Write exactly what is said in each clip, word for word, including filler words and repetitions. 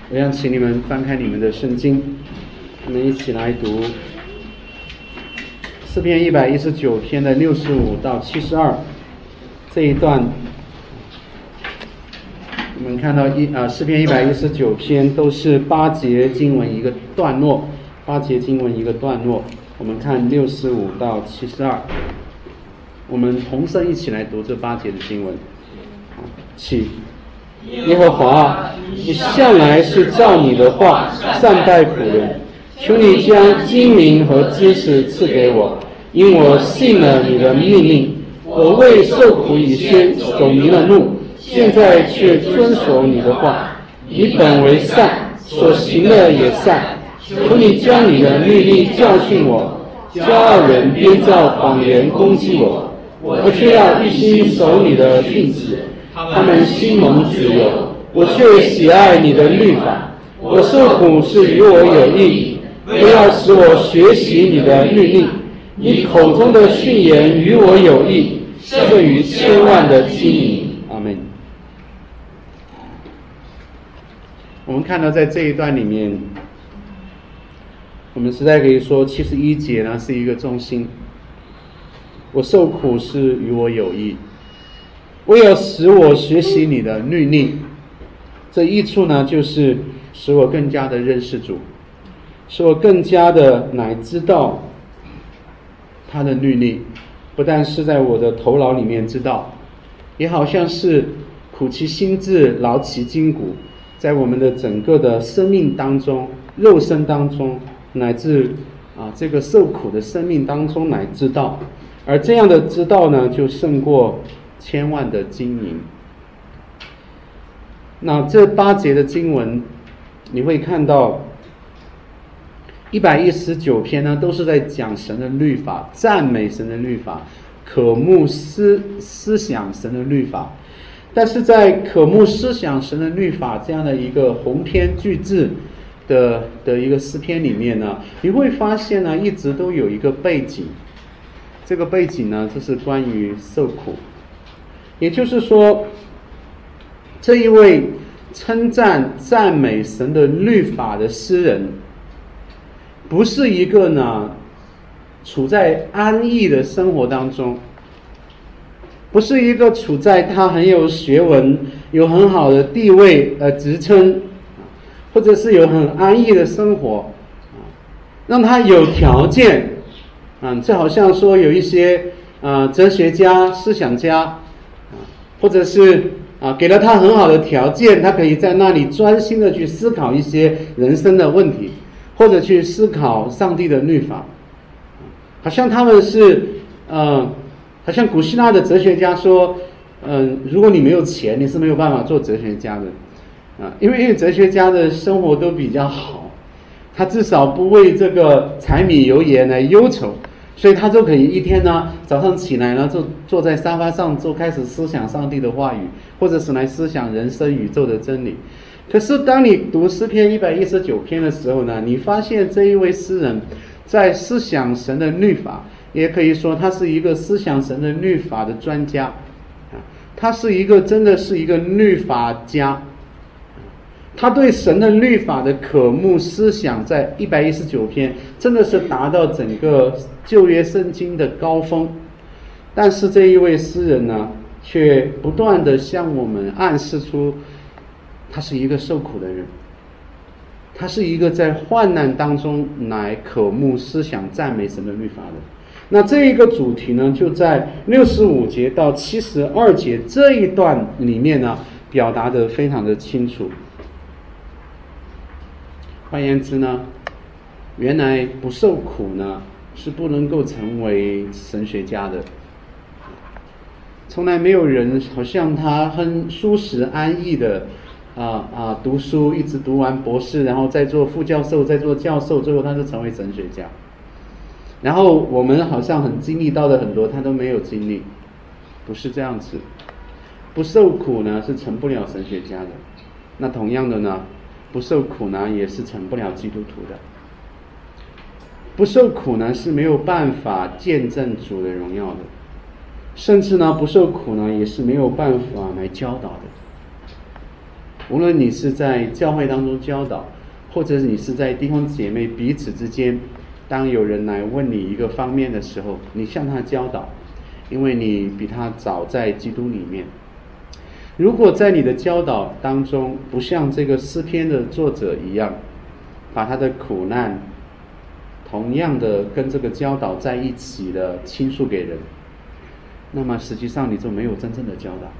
我想请你们翻开你们的圣经，我们一起来读诗篇一百一十九篇的六十五到七十二这一段。我们看到一啊诗篇一百一十九篇都是八节经文一个段落，八节经文一个段落。我们看六十五到七十二，我们同声一起来读这八节的经文。起，耶和华，你向来是照你的话善待仆人，求你将精明和知识赐给我，因我信了你的命令。我为受苦以先走迷了路，现在却遵守你的话。你本为善，所行的也善，求你将你的律例教训我。骄傲人编造谎言攻击我，我却要一心守你的训词。他们心蒙自由，我却喜爱你的律法。我受苦是与我有益，不要使我学习你的律例。你口中的训言与我有益，胜于千万的金银。阿们。我们看到在这一段里面，我们实在可以说七十一节呢是一个中心。我受苦是与我有益，为了使我学习你的律例。这益处呢，就是使我更加的认识主，使我更加的乃知道他的律例，不但是在我的头脑里面知道，也好像是苦其心志，劳其筋骨，在我们的整个的生命当中，肉身当中，乃至啊这个受苦的生命当中乃知道。而这样的知道呢，就胜过千万的金银。那这八节的经文，你会看到一百一十九篇呢，都是在讲神的律法，赞美神的律法，渴慕思思想神的律法。但是在渴慕思想神的律法这样的一个鸿篇巨制的的一个诗篇里面呢，你会发现呢，一直都有一个背景。这个背景呢，就是关于受苦。也就是说，这一位称赞赞美神的律法的诗人，不是一个呢处在安逸的生活当中，不是一个处在他很有学问、有很好的地位呃职称，或者是有很安逸的生活，让他有条件。嗯，这好像说有一些啊、呃、哲学家、思想家啊，或者是啊给了他很好的条件，他可以在那里专心的去思考一些人生的问题，或者去思考上帝的律法。好像他们是呃，好像古希腊的哲学家说，嗯、呃，如果你没有钱，你是没有办法做哲学家的啊，因为因为哲学家的生活都比较好，他至少不为这个柴米油盐来忧愁。所以他就可以一天呢，早上起来呢，就坐在沙发上，就开始思想上帝的话语，或者是来思想人生宇宙的真理。可是当你读诗篇一百一十九篇的时候呢，你发现这一位诗人在思想神的律法，也可以说他是一个思想神的律法的专家，他是一个真的是一个律法家。他对神的律法的渴慕思想，在一百一十九篇真的是达到整个旧约圣经的高峰。但是这一位诗人呢，却不断的向我们暗示出，他是一个受苦的人，他是一个在患难当中来渴慕思想赞美神的律法的。那这一个主题呢，就在六十五节到七十二节这一段里面呢，表达得非常的清楚。换言之呢，原来不受苦呢是不能够成为神学家的。从来没有人好像他很舒适安逸的啊啊读书，一直读完博士，然后再做副教授，再做教授，最后他就成为神学家。然后我们好像很经历到的很多，他都没有经历，不是这样子。不受苦呢是成不了神学家的。那同样的呢，不受苦呢也是成不了基督徒的。不受苦呢是没有办法见证主的荣耀的，甚至呢不受苦呢也是没有办法来教导的。 无论你是在教会当中教导，或者是你是在弟兄姐妹彼此之间，当有人来问你一个方面的时候，你向他教导，因为你比他早在基督里面。如果在你的教导当中不像这个诗篇的作者一样，把他的苦难同样的跟这个教导在一起的倾诉给人，那么实际上你就没有真正的教导。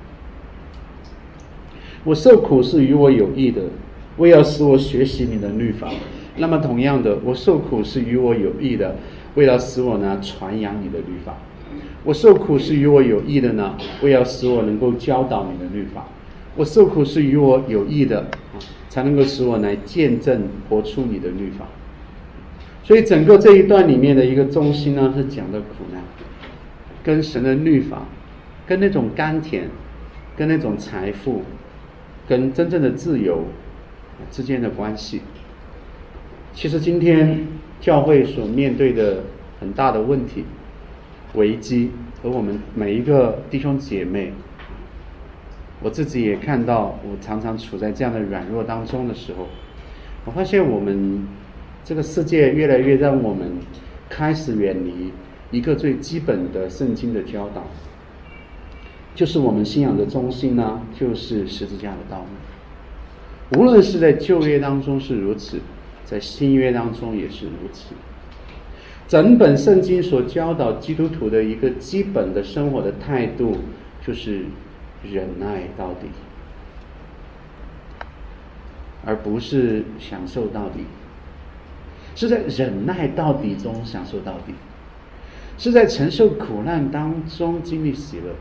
我受苦是与我有益的，为要使我学习你的律法。那么同样的，我受苦是与我有益的，为了使我呢传扬你的律法。我受苦是与我有益的呢，为要使我能够教导你的律法。我受苦是与我有益的，才能够使我来见证活出你的律法。所以整个这一段里面的一个中心呢，是讲的苦难，跟神的律法，跟那种甘甜，跟那种财富，跟真正的自由之间的关系。其实今天教会所面对的很大的问题、危机，和我们每一个弟兄姐妹，我自己也看到，我常常处在这样的软弱当中的时候，我发现我们这个世界越来越让我们开始远离一个最基本的圣经的教导，就是我们信仰的中心呢，就是十字架的道路。无论是在旧约当中是如此，在新约当中也是如此。整本圣经所教导基督徒的一个基本的生活的态度，就是忍耐到底，而不是享受到底，是在忍耐到底中享受到底，是在承受苦难当中经历喜乐。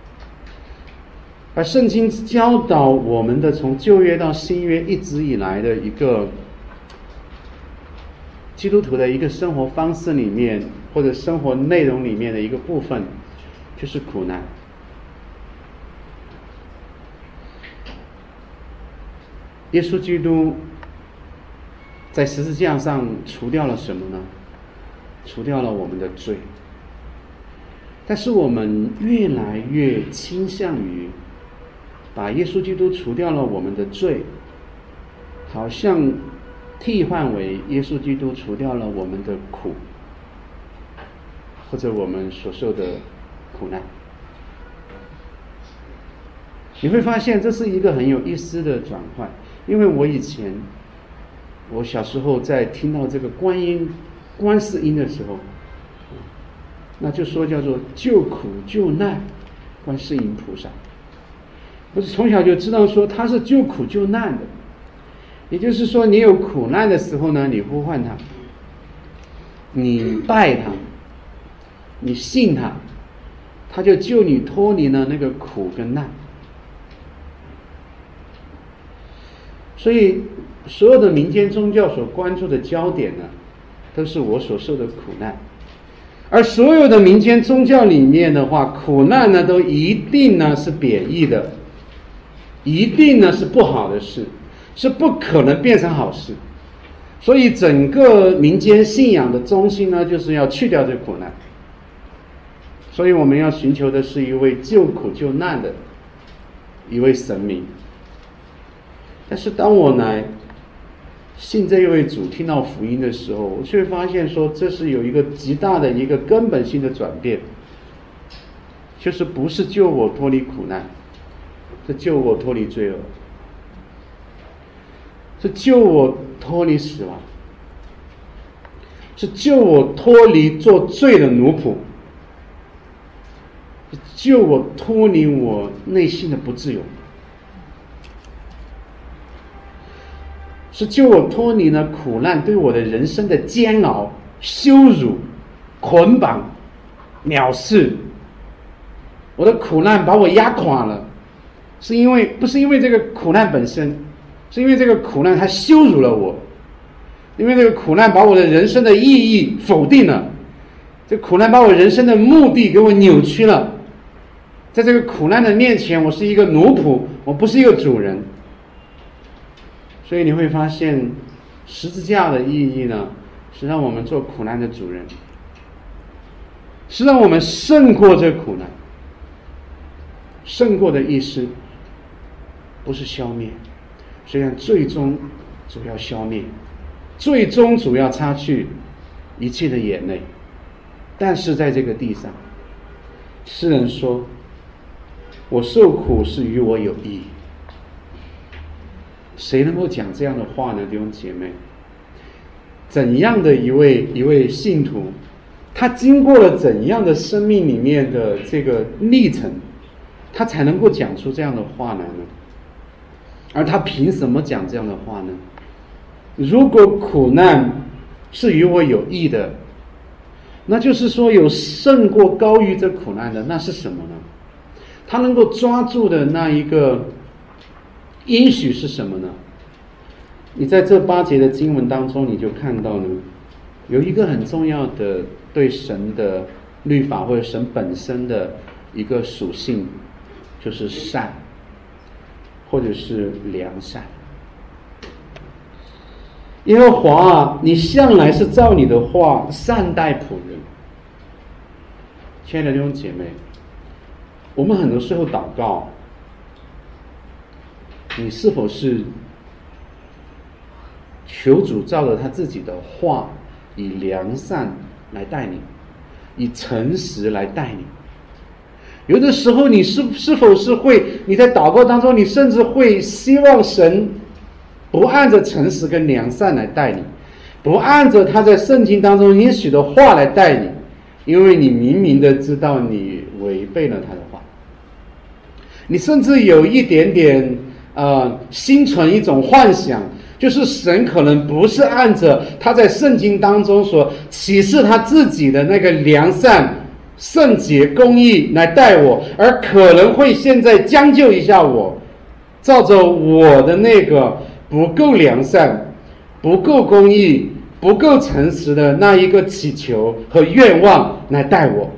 而圣经教导我们的从旧约到新约一直以来的一个基督徒的一个生活方式里面，或者生活内容里面的一个部分，就是苦难。耶稣基督在十字架上除掉了什么呢？除掉了我们的罪。但是我们越来越倾向于把耶稣基督除掉了我们的罪，好像替换为耶稣基督除掉了我们的苦，或者我们所受的苦难。你会发现这是一个很有意思的转换，因为我以前我小时候在听到这个观音观世音的时候，那就说叫做救苦救难观世音菩萨。我是从小就知道说他是救苦救难的，也就是说你有苦难的时候呢，你呼唤他，你拜他，你信他，他就救你脱离了那个苦跟难。所以所有的民间宗教所关注的焦点呢，都是我所受的苦难。而所有的民间宗教里面的话，苦难呢都一定呢是贬义的，一定呢是不好的事，是不可能变成好事。所以整个民间信仰的中心呢，就是要去掉这苦难。所以我们要寻求的是一位救苦救难的一位神明。但是当我来信这一位主，听到福音的时候，我却发现说这是有一个极大的一个根本性的转变，就是不是救我脱离苦难，是救我脱离罪恶，是救我脱离死亡，是救我脱离做罪的奴仆，是救我脱离我内心的不自由，是救我脱离了苦难对我的人生的煎熬、羞辱、捆绑、藐视。我的苦难把我压垮了，是因为不是因为这个苦难本身，是因为这个苦难它羞辱了我，因为这个苦难把我的人生的意义否定了，这苦难把我人生的目的给我扭曲了。在这个苦难的面前，我是一个奴仆，我不是一个主人。所以你会发现十字架的意义呢，是让我们做苦难的主人，是让我们胜过这苦难。胜过的意思不是消灭，虽然最终主要消灭，最终主要擦去一切的眼泪，但是在这个地上，诗人说，我受苦是与我有益。谁能够讲这样的话呢？弟兄姐妹，怎样的一位一位信徒，他经过了怎样的生命里面的这个历程，他才能够讲出这样的话来呢？而他凭什么讲这样的话呢？如果苦难是与我有益的，那就是说有胜过高于这苦难的，那是什么呢？他能够抓住的那一个应许是什么呢？你在这八节的经文当中，你就看到呢，有一个很重要的对神的律法或者神本身的一个属性，就是善，或者是良善。耶和华啊，你向来是照你的话善待仆人。亲爱的弟兄姐妹，我们很多时候祷告，你是否是求主照着他自己的话，以良善来带你，以诚实来带你？有的时候你是是否是会，你在祷告当中，你甚至会希望神不按着诚实跟良善来带你，不按着他在圣经当中应许的话来带你，因为你明明的知道你违背了他的话，你甚至有一点点呃心存一种幻想，就是神可能不是按着他在圣经当中所启示他自己的那个良善、圣洁、公义来带我，而可能会现在将就一下我，照着我的那个不够良善、不够公义、不够诚实的那一个祈求和愿望来带我。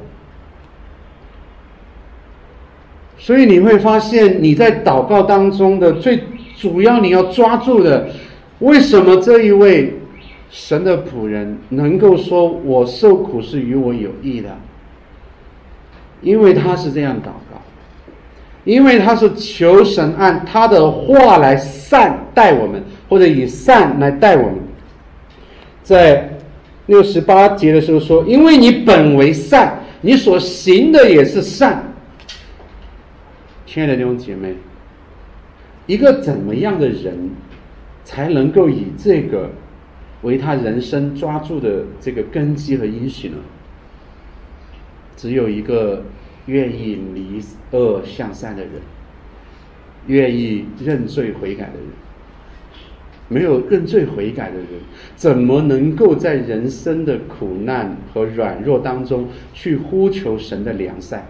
所以你会发现，你在祷告当中的最主要你要抓住的，为什么这一位神的仆人能够说我受苦是与我有益的？因为他是这样祷告，因为他是求神按他的话来善待我们，或者以善来待我们。在六十八节的时候说，因为你本为善，你所行的也是善。亲爱的弟兄姐妹，一个怎么样的人才能够以这个为他人生抓住的这个根基和应许呢？只有一个愿意离恶向善的人，愿意认罪悔改的人。没有认罪悔改的人，怎么能够在人生的苦难和软弱当中去呼求神的良善？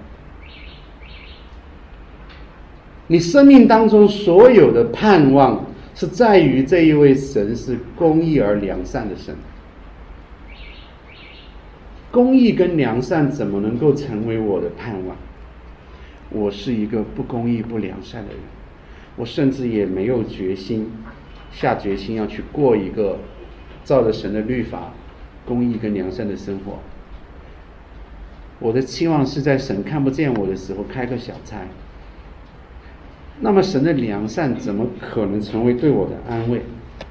你生命当中所有的盼望是在于这一位神是公义而良善的神。公义跟良善怎么能够成为我的盼望？我是一个不公义不良善的人，我甚至也没有决心下决心要去过一个照着神的律法公义跟良善的生活。我的期望是在神看不见我的时候开个小差。那么神的良善怎么可能成为对我的安慰？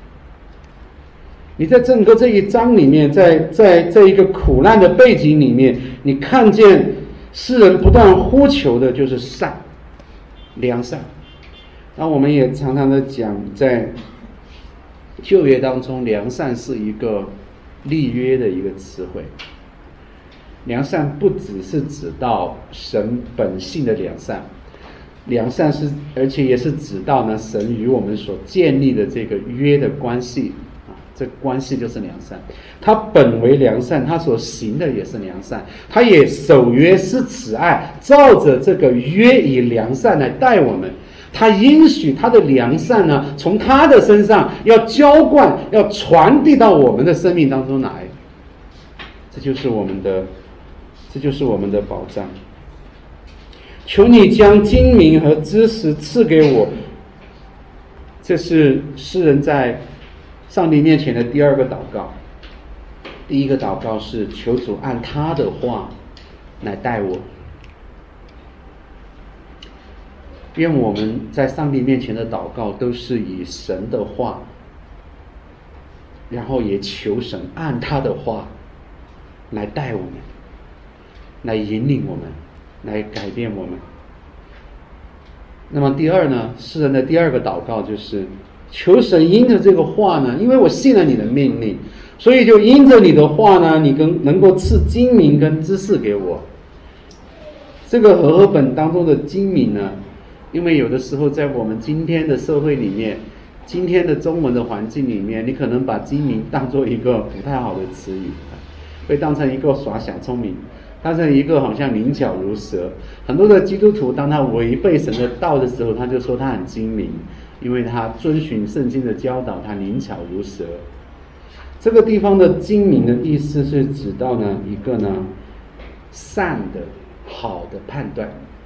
你在整个这一章里面，在在这一个苦难的背景里面，你看见诗人不断呼求的就是善、良善。那我们也常常的讲，在旧约当中，良善是一个立约的一个词汇。良善不只是指到神本性的良善，良善是而且也是指到呢神与我们所建立的这个约的关系啊，这关系就是良善。他本为良善，他所行的也是良善，他也守约施慈爱，照着这个约以良善来待我们。他应许他的良善呢，从他的身上要浇灌，要传递到我们的生命当中来。这就是我们的，这就是我们的保障。求你将精明和知识赐给我。这是诗人在上帝面前的第二个祷告。第一个祷告是求主按他的话来带我。 愿我们在上帝面前的祷告都是以神的话，然后也求神按他的话来带我们，来引领我们，来改变我们。那么第二呢，诗人的第二个祷告就是求神因着这个话呢，因为我信了你的命令，所以就因着你的话呢，你跟能够赐精明跟知识给我。这个和合本当中的精明呢，因为有的时候在我们今天的社会里面，今天的中文的环境里面，你可能把精明当作一个不太好的词语，会当成一个耍小聪明，当成一个好像灵巧如蛇。很多的基督徒当他违背神的道的时候，他就说他很精明，因为他遵循圣经的教导，他灵巧如蛇。这个地方的精明的意思是指到呢一个呢善的好的判断，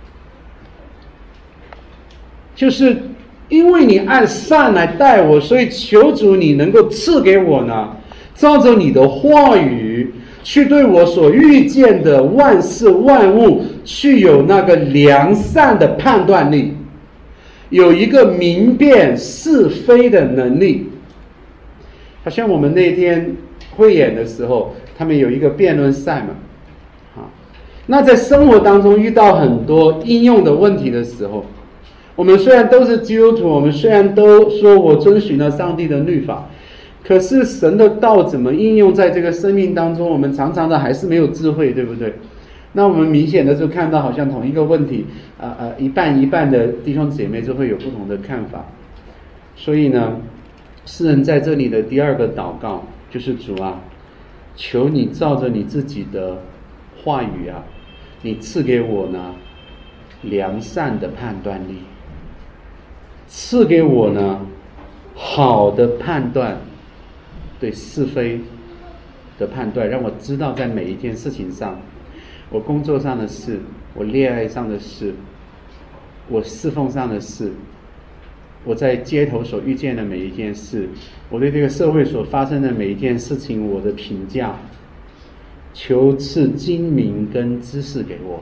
就是因为你按善来待我，所以求主你能够赐给我呢，照着你的话语去对我所遇见的万事万物去有那个良善的判断力，有一个明辨是非的能力。好像我们那天汇演的时候，他们有一个辩论赛嘛，啊，那在生活当中遇到很多应用的问题的时候，我们虽然都是基督徒，我们虽然都说我遵循了上帝的律法，可是神的道怎么应用在这个生命当中，我们常常的还是没有智慧，对不对？那我们明显的就看到好像同一个问题，呃呃，一半一半的弟兄姐妹就会有不同的看法。所以呢，诗人在这里的第二个祷告就是主啊，求你照着你自己的话语啊，你赐给我呢良善的判断力，赐给我呢好的判断，对是非的判断，让我知道在每一件事情上，我工作上的事，我恋爱上的事，我侍奉上的事，我在街头所遇见的每一件事，我对这个社会所发生的每一件事情，我的评价，求赐精明跟知识给我。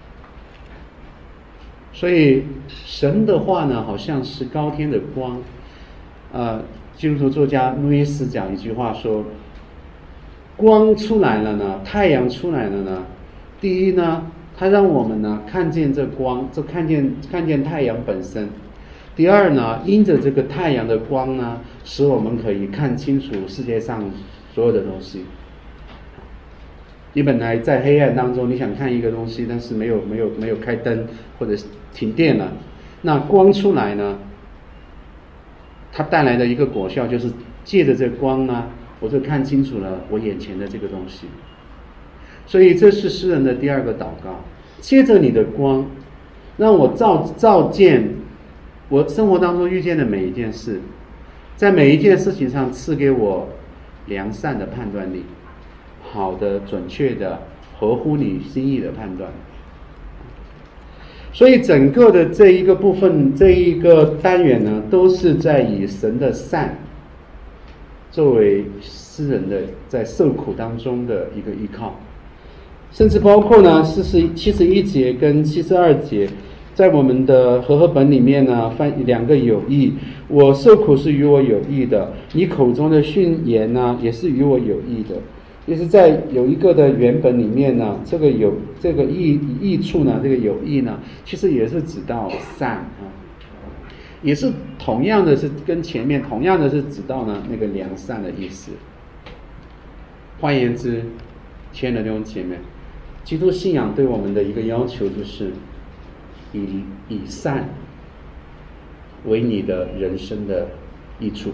所以神的话呢，好像是高天的光。呃，基督徒作家路易斯讲一句话说，光出来了呢，太阳出来了呢，第一呢，它让我们呢看见这光，就看见看见太阳本身。第二呢，因着这个太阳的光呢，使我们可以看清楚世界上所有的东西。你本来在黑暗当中，你想看一个东西，但是没有没有没有开灯或者停电了，那光出来呢，它带来的一个果效就是借着这光呢，我就看清楚了我眼前的这个东西。所以这是诗人的第二个祷告，借着你的光，让我照照见我生活当中遇见的每一件事，在每一件事情上赐给我良善的判断力，好的、准确的、合乎你心意的判断。所以整个的这一个部分，这一个单元呢，都是在以神的善作为诗人的在受苦当中的一个依靠，甚至包括呢四十七十一节跟七十二节，在我们的和合本里面呢，翻两个有益，我受苦是与我有益的，你口中的训言呢，也是与我有益的。就是在有一个的原本里面呢，这个有这个益益处呢，这个有益呢，其实也是指到善啊，也是同样的是跟前面同样的是指到呢那个良善的意思。换言之，亲爱的弟兄姐妹，基督信仰对我们的一个要求就是以以善为你的人生的益处。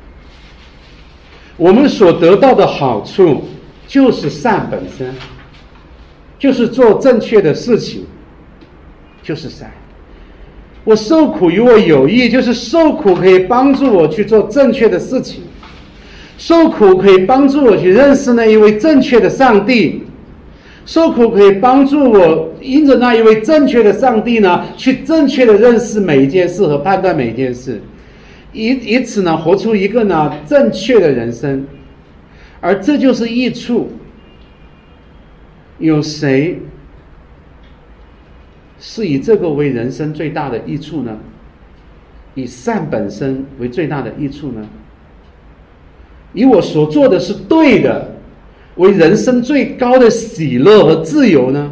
我们所得到的好处就是善本身，就是做正确的事情，就是善。我受苦与我有益，就是受苦可以帮助我去做正确的事情，受苦可以帮助我去认识那一位正确的上帝，受苦可以帮助我因着那一位正确的上帝呢，去正确的认识每一件事和判断每一件事，以以此呢活出一个呢正确的人生。而这就是益处。有谁是以这个为人生最大的益处呢？以善本身为最大的益处呢？以我所做的是对的为人生最高的喜乐和自由呢？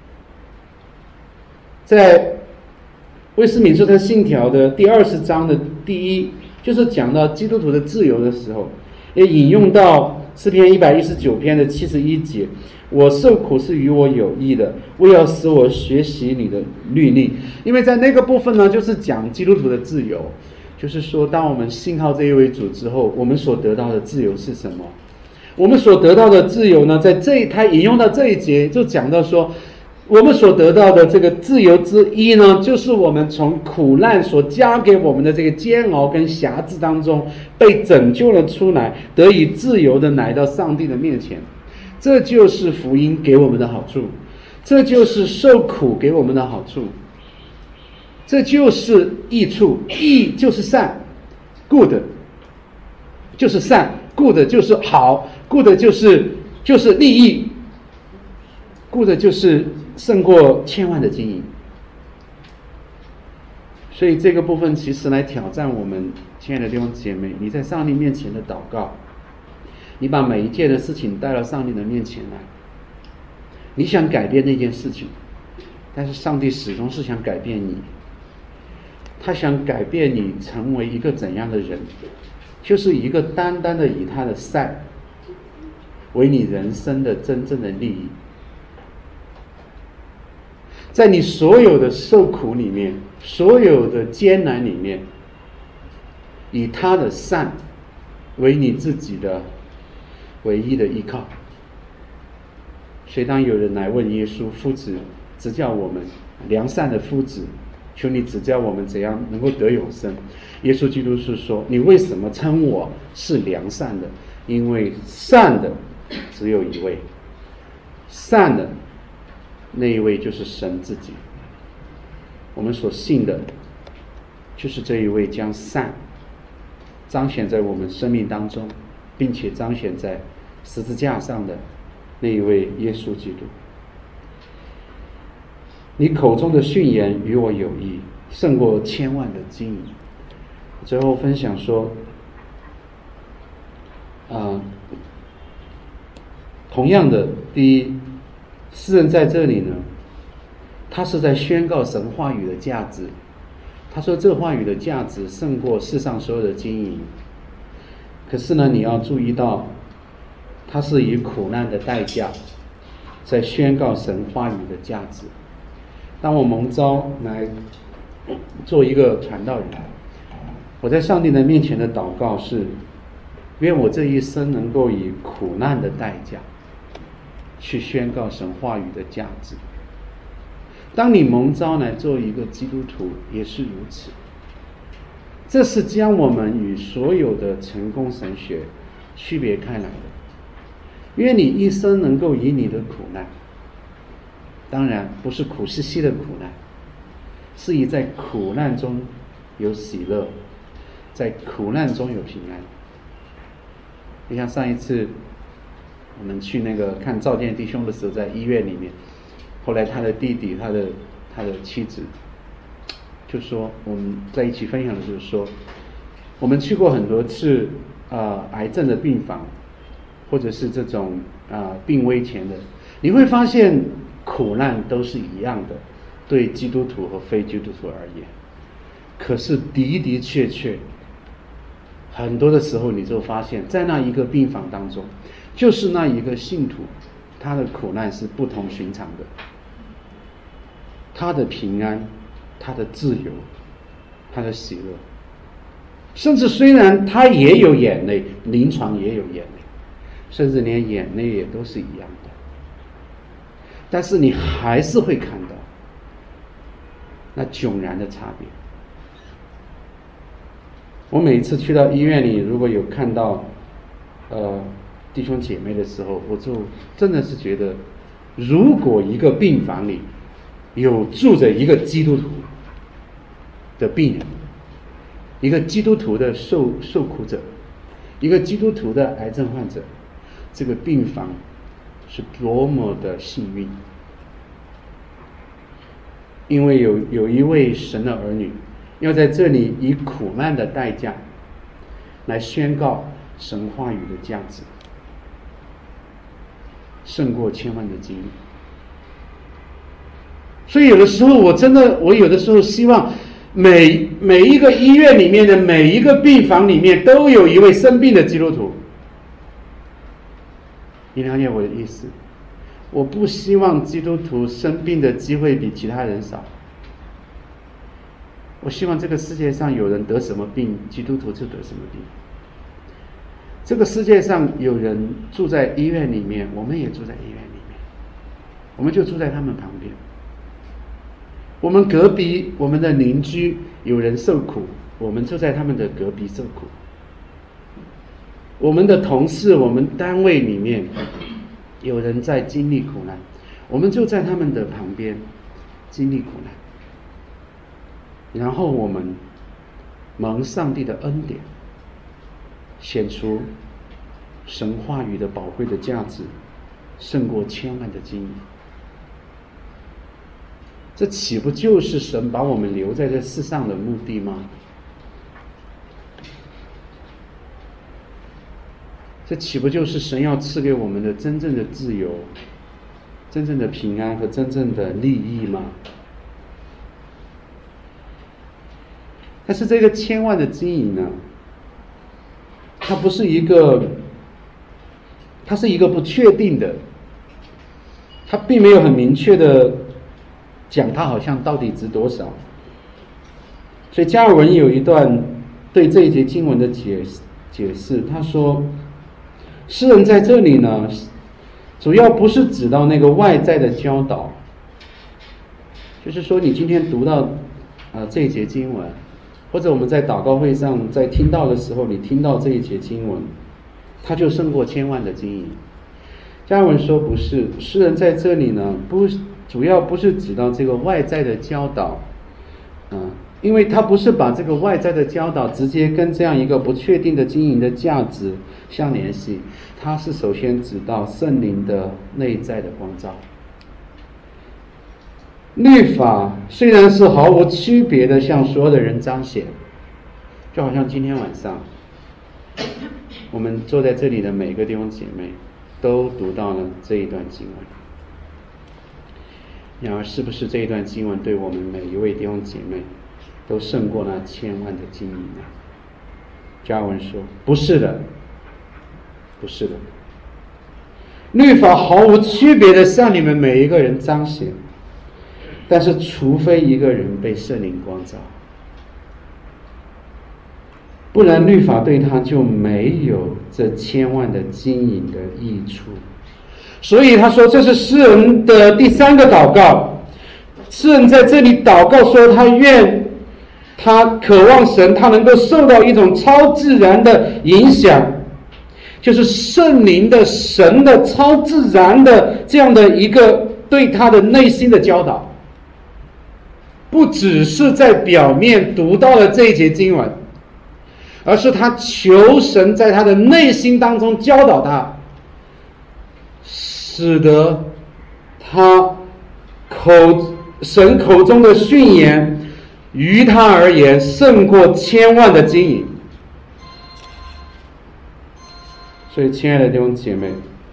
在威斯敏斯特信条的第二十章的第一，就是讲到基督徒的自由的时候，也引用到诗篇一百一十九篇的七十一节，我受苦是与我有益的，为要使我学习你的律例。因为在那个部分呢，就是讲基督徒的自由，就是说当我们信靠这一位主之后，我们所得到的自由是什么？我们所得到的自由呢，在这一他引用到这一节就讲到说，我们所得到的这个自由之一呢，就是我们从苦难所加给我们的这个煎熬跟辖制当中被拯救了出来，得以自由的来到上帝的面前。这就是福音给我们的好处，这就是受苦给我们的好处，这就是益处。益就是善 ，good 就是善 ，good 就是好 ，good 就是就是利益 ，good 就是胜过千万的金银。所以这个部分其实来挑战我们亲爱的弟兄姐妹，你在上帝面前的祷告，你把每一件的事情带到上帝的面前来，你想改变那件事情，但是上帝始终是想改变你，他想改变你成为一个怎样的人，就是一个单单的以他的善为你人生的真正的利益。在你所有的受苦里面，所有的艰难里面，以他的善为你自己的唯一的依靠。所以当有人来问耶稣，夫子指教我们，良善的夫子，求你指教我们怎样能够得永生。耶稣基督是说，你为什么称我是良善的？因为善的只有一位，善的那一位就是神自己。我们所信的就是这一位将善彰显在我们生命当中，并且彰显在十字架上的那一位耶稣基督。你口中的训言与我有益，胜过千万的金银。最后分享说，啊、呃，同样的，第一，诗人在这里呢，他是在宣告神话语的价值。他说这话语的价值胜过世上所有的金银。可是呢，你要注意到，他是以苦难的代价在宣告神话语的价值。当我蒙召来做一个传道人，我在上帝的面前的祷告是，愿我这一生能够以苦难的代价去宣告神话语的价值。当你蒙召来做一个基督徒也是如此，这是将我们与所有的成功神学区别开来的。愿你一生能够以你的苦难，当然不是苦兮兮的苦难，是以在苦难中有喜乐，在苦难中有平安。就像上一次我们去那个看赵建弟兄的时候，在医院里面，后来他的弟弟他的他的妻子就说，我们在一起分享的就是说，我们去过很多次呃癌症的病房，或者是这种啊、呃、病危前的，你会发现苦难都是一样的，对基督徒和非基督徒而言。可是的的确确，很多的时候你就发现，在那一个病房当中，就是那一个信徒，他的苦难是不同寻常的，他的平安，他的自由，他的喜乐，甚至虽然他也有眼泪，临床也有眼泪，甚至连眼泪也都是一样的，但是你还是会看到那迥然的差别。我每次去到医院里，如果有看到呃弟兄姐妹的时候，我就真的是觉得，如果一个病房里有住着一个基督徒的病人，一个基督徒的受受苦者，一个基督徒的癌症患者，这个病房是多么的幸运。 因为有有一位神的儿女要在这里以苦难的代价来宣告神话语的价值，胜过千万的金银。所以有的时候我真的，我有的时候希望每每一个医院里面的每一个病房里面都有一位生病的基督徒。你了解我的意思？我不希望基督徒生病的机会比其他人少。我希望这个世界上有人得什么病，基督徒就得什么病。这个世界上有人住在医院里面，我们也住在医院里面，我们就住在他们旁边。我们隔壁，我们的邻居有人受苦，我们就在他们的隔壁受苦。我们的同事，我们单位里面有人在经历苦难，我们就在他们的旁边经历苦难。然后我们蒙上帝的恩典，显出神话语的宝贵的价值，胜过千万的金银。这岂不就是神把我们留在这世上的目的吗？这岂不就是神要赐给我们的真正的自由、真正的平安和真正的利益吗？但是这个千万的金银呢，它不是一个，它是一个不确定的，它并没有很明确的讲它好像到底值多少。所以加尔文有一段对这一节经文的解解释，他说诗人在这里呢，主要不是指到那个外在的教导，就是说你今天读到呃这一节经文，或者我们在祷告会上在听到的时候，你听到这一节经文，它就胜过千万的金银。加尔文说不是，诗人在这里呢，不主要不是指到这个外在的教导，嗯、呃，因为他不是把这个外在的教导直接跟这样一个不确定的经营的价值相联系，他是首先指到圣灵的内在的光照。律法虽然是毫无区别的向所有的人彰显，就好像今天晚上我们坐在这里的每一个弟兄姐妹都读到了这一段经文，然而是不是这一段经文对我们每一位弟兄姐妹都胜过那千万的金银呢？加尔文说不是的，不是的。律法毫无区别的向你们每一个人彰显，但是除非一个人被圣灵光照，不然律法对他就没有这千万的金银的益处。所以他说这是诗人的第三个祷告。诗人在这里祷告说，他愿他渴望神，他能够受到一种超自然的影响，就是圣灵的神的超自然的这样的一个对他的内心的教导，不只是在表面读到了这一节经文，而是他求神在他的内心当中教导他，使得他口神口中的训言于他而言胜过千万的金银。所以亲爱的弟兄姐妹，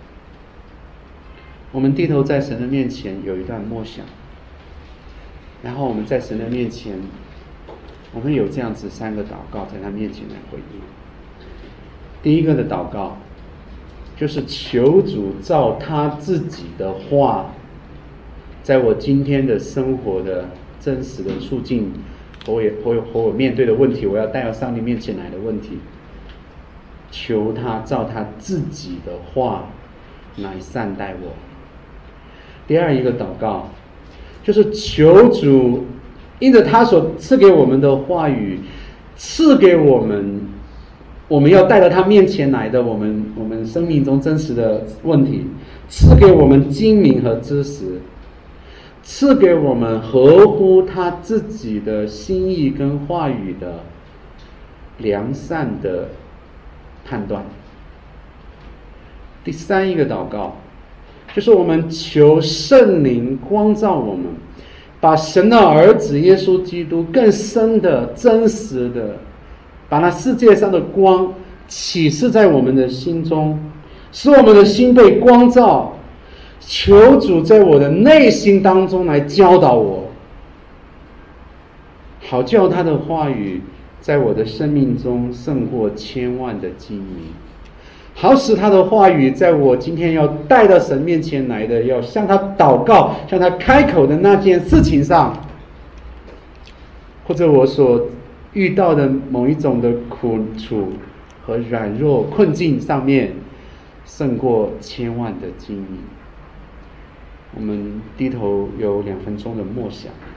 我们低头在神的面前有一段默想，然后我们在神的面前，我们有这样子三个祷告在他面前来回应。第一个的祷告就是求主照他自己的话，在我今天的生活的真实的处境和我和和我面对的问题，我要带到上帝面前来的问题，求他照他自己的话来善待我。第二一个祷告就是求主因着他所赐给我们的话语，赐给我们我们要带到他面前来的我们我们生命中真实的问题，赐给我们精明和知识，赐给我们合乎他自己的心意跟话语的良善的判断。第三一个祷告就是我们求圣灵光照我们， 把神的儿子耶稣基督更深的、真实的，把那世界上的光启示在我们的心中，使我们的心被光照。求主在我的内心当中来教导我，好叫他的话语在我的生命中胜过千万的经营，好使他的话语在我今天要带到神面前来的，要向他祷告、向他开口的那件事情上，或者我所遇到的某一种的苦楚和软弱困境上面，胜过千万的经营。我们低头有两分钟的默想。